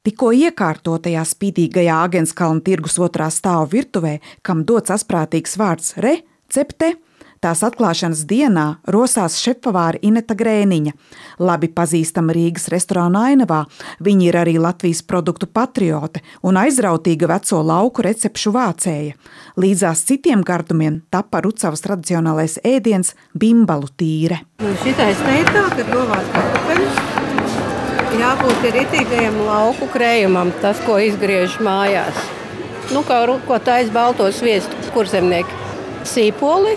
Tikko iekārtotajā spīdīgajā Agenskalna tirgus otrā stāva virtuvē, kam dots asprātīgs vārds recepte, tās atklāšanas dienā rosās šefpavāra Ineta Grēniņa. Labi pazīstama Rīgas restorāna ainavā, viņa ir arī Latvijas produktu patriote un aizrautīga veco lauku recepšu vācēja. Līdzās citiem gardumiem tapa Rucavas tradicionālais ēdiens bimbalu tīre. Šitais teitā, kad novāc kartupeļus, jābūt ritīgajam lauku krējumam, tas, ko izgriež mājās. Ko tais balto sviestu kurzemnieki. Sīpoli,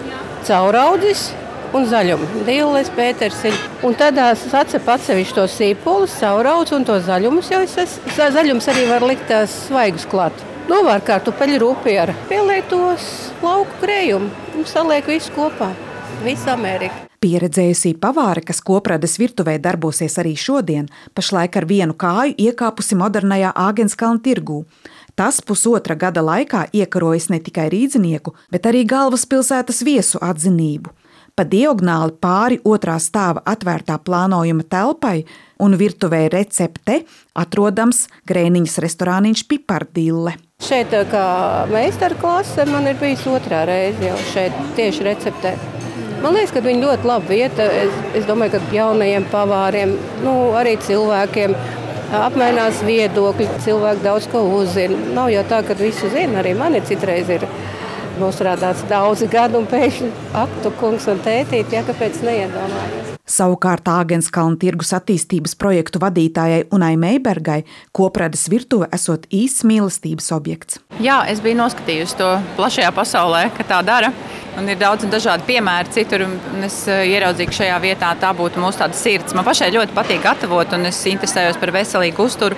cauraudzis un zaļumu. Dilles, pētersiļi. Un tādās sacep atsevišķi to sīpolis, cauraudzi un to zaļumus. Zaļums arī var likt tās svaigus klāt. Novār kartupeļu rupi ar pielietos lauku krējumu un saliek visu kopā. Visu Ameriku. Pieredzējusī pavāre, kas Koprades virtuvē darbosies arī šodien, pašlaik ar vienu kāju iekāpusi modernajā Āgenskalna tirgū. Tas pusotra gada laikā iekarojas ne tikai rīdzinieku, bet arī galvaspilsētas viesu atzinību. Pa diagonāli pāri otrā stāva atvērtā plānojuma telpai un virtuvē recepte atrodams Grēniņas restorāniņš Pipardille. Šeit kā meistarklase man ir bijis otrā reize jau šeit tieši receptē. Man liekas, ka viņi ļoti labi vieta. Es domāju, ka jaunajiem pavāriem, arī cilvēkiem apmainās viedokļi, cilvēki daudz ko uzzina. Nav jau tā, ka visu zina, arī man citreiz ir nostrādāts daudzi gadi un pēkšņi aktu kungs un tētīt, kāpēc neiedomājas. Savukārt Āgenskalna tirgus attīstības projektu vadītājai Unai Meibergai Koprades virtuve esot īsts mīlestības objekts. Jā, es biju noskatījusi to plašajā pasaulē, ka tā dara. Un ir daudz un dažādi piemēri citur, un es ieraudzīju, ka šajā vietā tā būtu mūsu tāda sirds. Man pašai ļoti patīk gatavot, un es interesējos par veselīgu uzturu.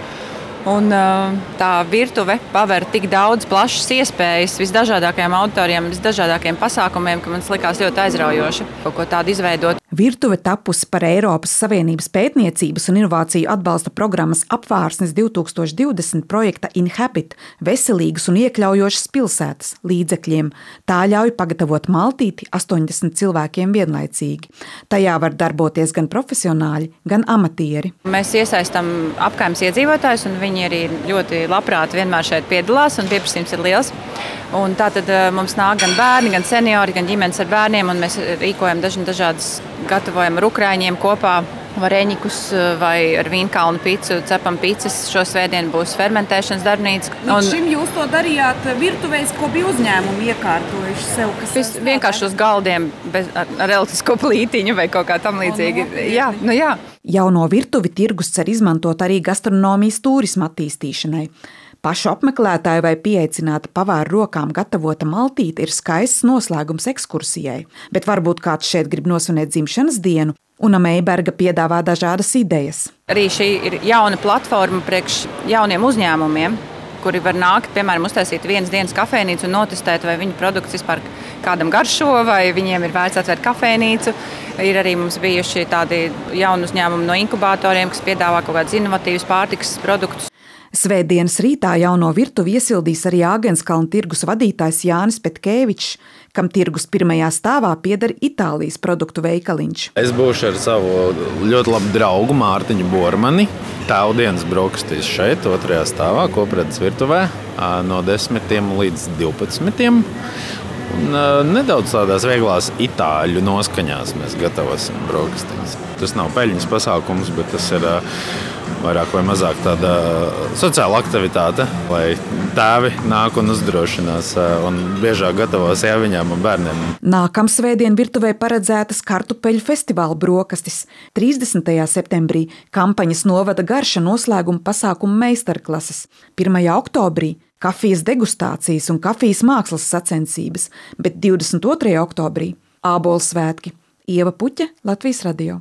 Un tā virtuve paver tik daudz plašas iespējas visdažādākajiem auditoriem, visdažādākajiem pasākumiem, ka man likās ļoti aizraujoši kaut ko tādu izveidot. Virtuve tapusi par Eiropas Savienības pētniecības un inovāciju atbalsta programmas Apvārsnes 2020 projekta Inhabit veselīgas un iekļaujošas pilsētas līdzekļiem. Tā ļauj pagatavot maltīti 80 cilvēkiem vienlaicīgi. Tajā var darboties gan profesionāļi, gan amatieri. Mēs iesaistam apkaimes iedzīvotājus, un viņi arī ļoti labprāt vienmēr šeit piedalās, un pieprasījums ir liels. Un tātad mums nāk gan bērni, gan seniori, gan ģimenes ar bērniem, un mēs rīkojam dažādas, gatavojam ar ukrāņiem kopā vareņikus vai ar vīnkalnu picu, cepam picas. Šo svētdienu būs fermentēšanas darbnīca. Līdz šim jūs to darījāt virtuvēs, ko bija uzņēmumi iekārtojuši sev? Vienkārši uz galdiem ar elektrisko plītiņu vai kaut kā tam līdzīgi. Jā. Jauno virtuvi tirgus cer izmantot arī gastronomijas turisma attīstīšanai. Pašu apmeklētāju vai pieaicināta pavāra rokām gatavota maltīte ir skaists noslēgums ekskursijai, bet varbūt kāds šeit grib nosvinēt dzimšanas dienu, un Meiberga piedāvā dažādas idejas. Arī šī ir jauna platforma priekš jauniem uzņēmumiem, kuri var nākt, piemēram, uztaisīt vienas dienas kafejnīcu un notestēt, vai viņu produkts vispār kādam garšo, vai viņiem ir vērts atvērt kafejnīcu. Ir arī mums bijuši tādi jauni uzņēmumi no inkubatoriem, kas piedāvā kaut kādus inovatīvus pārtikas produktus. Svētdienas rītā jauno virtuvi iesildīs arī Āgenskalna tirgus vadītājs Jānis Petkevičs, kam tirgus pirmajā stāvā pieder Itālijas produktu veikaliņš. Es būšu ar savu ļoti labu draugu Mārtiņu Bormani. Tēvdienas brokastīs šeit, otrajā stāvā, Koprades virtuvē, no 10 līdz 12. Un nedaudz tādās vieglās itāļu noskaņās mēs gatavosim brokastītes. Tas nav peļņas pasākums, bet tas ir vairāk vai mazāk tāda sociāla aktivitāte, lai tēvi nāk un uzdrošinās un biežāk gatavos viņām un bērniem. Nākamsvētdien virtuvē paredzētas kartupeļu festivāla brokastis. 30. septembrī kampaņas novada garša noslēguma pasākuma meistarklases. 1. oktobrī kafijas degustācijas un kafijas mākslas sacensības, bet 22. oktobrī ābolu svētki. Ieva Puķe, Latvijas radio.